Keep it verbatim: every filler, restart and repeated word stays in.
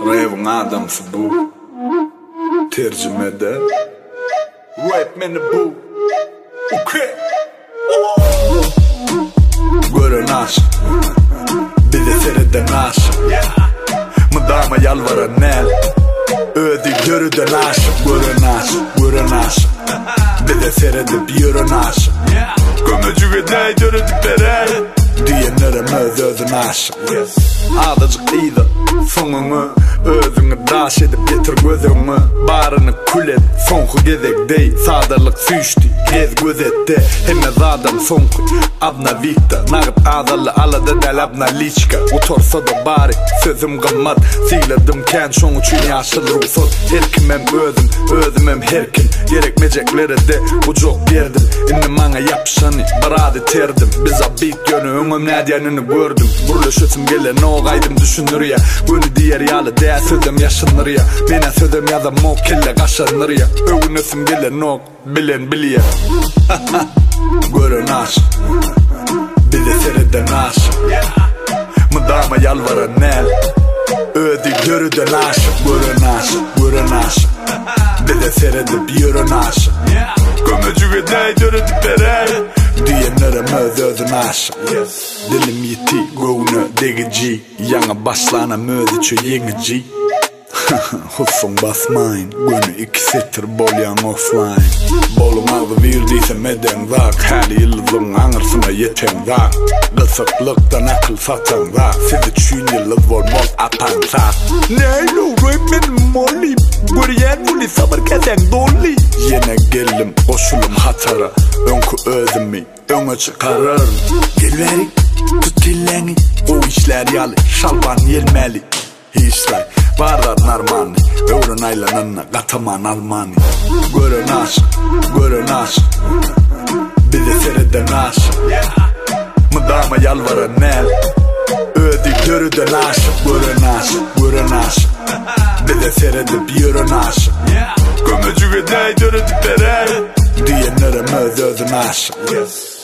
Revun adamsı bu. Tercümede rap meni bu. Okay. Görün aşk, bir de seriden aşk. Mıdama yalvaran nel, ödü görüden aşk. Görün aşk, görün aşk, bir de seredip yürün aşk. Gömücüge dey görüdük berey, diyenlere mözdödün aşk. Adacık iyiydi, sonunu özünü daş edip getir gözümü. Barını kulet, sonku gezek dey. Sadarlık süçtü, gez gözette. Hemez adam sonku, abna vikta. Nağıt adalı alada del abna liçka. Utorsa da bari, sözüm gılmat. Siledim ken şonu çün yaşıl ruhsat. Herkim hem özüm, özüm hem herkin. Gerekmeyecekleri de ucuk derdim. İnni mana yapışanı, baradi terdim. Biza bit yönü, öngüm ne diyenini gördüm. Burlaşıtım gele, no gaydım düşünür ya. Günü diğer yalı, değer sözüm yaşanır ya. Mene sözüm yazam mok kelle kaşanır ya. Övünüsüm gele, no bilen biliye. Görün aşk, bir de seriden aşk. Mıdama yalvaran nel, ödü görüden aşk. Görün aşk, görün aşk, bir de seredip yürün aşk. Gömücüge dey görüdük berey, diyenlere mözdödün aşk. Dilim yiti göğünü degici, yana başlana mözdü çö yengici. Husson basmayın, günü iki setir bolyan offline. Bolun ağzı verdiyse meden zak, hali yıldızın anırsına yeten zak. Kısıklıktan akıl satan zak, sizi çün yıldız volmol apan zak. Neylo rap benim molly, görüyen vuli sabır kesen dolly. Yine geldim koşulum hatara, önkü özümü öne çıkarırım. Gel verik, tut tilleni, o işler yalı, şalban yelmeli. Hiçlay, varar narmani, öğren aylanına kataman almani. Görün aşk, görün aşk, bir de seriden aşk. Mıdama yalvaran nel, ödü görüden aşk. Görün aşk, görün aşk, bir de seredip yürün aşk. Gömücüge dey görüdük berey, diyenlere mözdödün aşk.